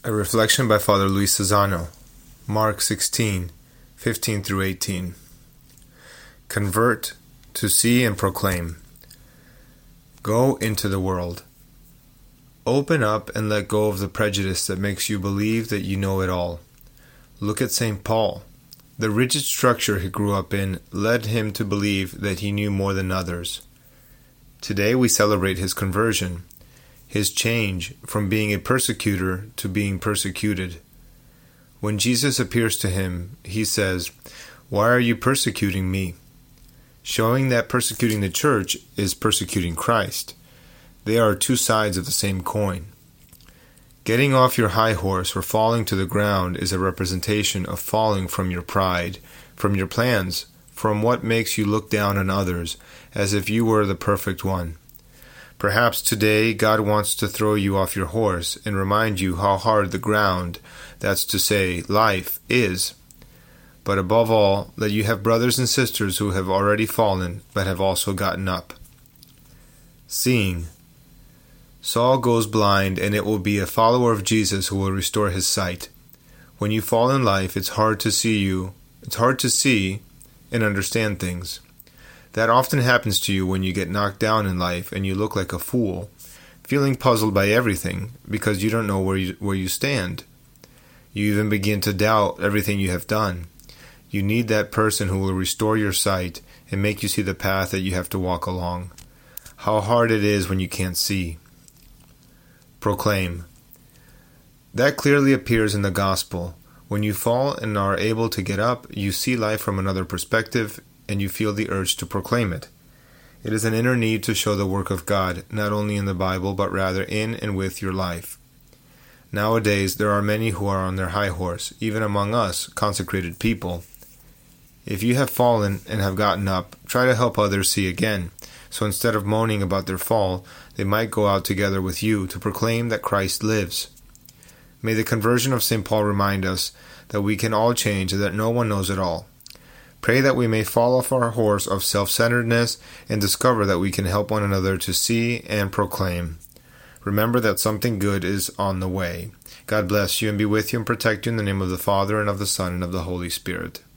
A reflection by Father Luis Sazano, Mark 16:15 through 18. Convert, to see and proclaim. Go into the world. Open up and let go of the prejudice that makes you believe that you know it all. Look at St. Paul. The rigid structure he grew up in led him to believe that he knew more than others. Today we celebrate his conversion, his change from being a persecutor to being persecuted. When Jesus appears to him, he says, "Why are you persecuting me?" Showing that persecuting the church is persecuting Christ. They are two sides of the same coin. Getting off your high horse or falling to the ground is a representation of falling from your pride, from your plans, from what makes you look down on others, as if you were the perfect one. Perhaps today God wants to throw you off your horse and remind you how hard the ground, that's to say, life, is. But above all, that you have brothers and sisters who have already fallen, but have also gotten up. Seeing. Saul goes blind, and it will be a follower of Jesus who will restore his sight. When you fall in life, it's hard to see and understand things. That often happens to you when you get knocked down in life and you look like a fool, feeling puzzled by everything because you don't know where you stand. You even begin to doubt everything you have done. You need that person who will restore your sight and make you see the path that you have to walk along. How hard it is when you can't see. Proclaim. That clearly appears in the gospel. When you fall and are able to get up, you see life from another perspective and you feel the urge to proclaim it. It is an inner need to show the work of God, not only in the Bible, but rather in and with your life. Nowadays, there are many who are on their high horse, even among us, consecrated people. If you have fallen and have gotten up, try to help others see again, so instead of moaning about their fall, they might go out together with you to proclaim that Christ lives. May the conversion of St. Paul remind us that we can all change and that no one knows it all. Pray that we may fall off our horse of self-centeredness and discover that we can help one another to see and proclaim. Remember that something good is on the way. God bless you and be with you and protect you in the name of the Father and of the Son and of the Holy Spirit.